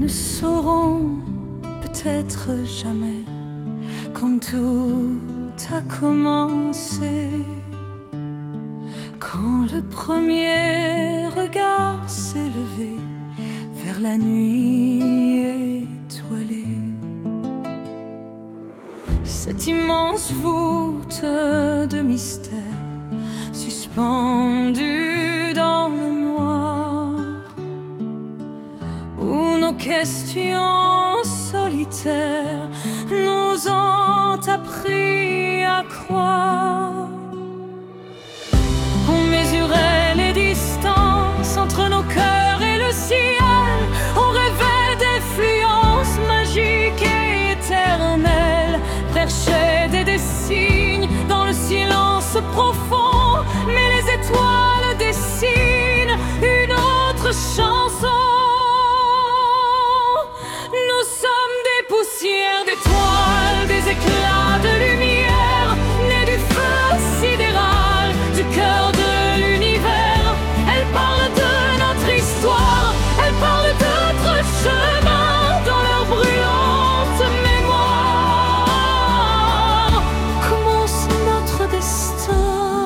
ne sauront peut-être jamais quand tout a commencé, quand le premier regard s'est levé vers la nuit étoilée. Cette immense voûte de mystère suspendue dans le noir, où nos questions solitaires nous ont appris à croire. On mesurait les distances entre nos cœurs et le ciel, on rêvait d'effluence magique et éternelle, perchait des signes dans le silence profond, mais les étoiles dessinent une autre chanson. Nous sommes des poussières d'étoiles, des éclats de lumière, nés du feu sidéral, du cœur de l'univers. Elle parle de notre histoire, elle parle de notre chemin dans leur brûlante mémoire. Commence notre destin.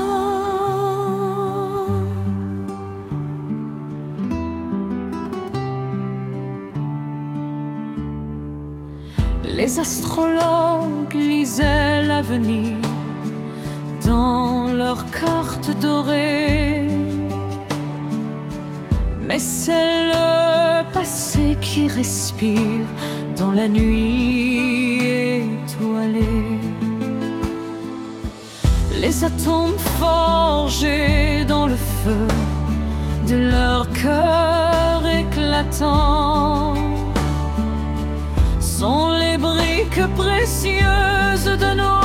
Les astrologues lisaient l'avenir dans leurs cartes dorées, mais c'est le passé qui respire dans la nuit étoilée. Les atomes forgés dans le feu de leur cœur éclatant sont les briques précieuses de nos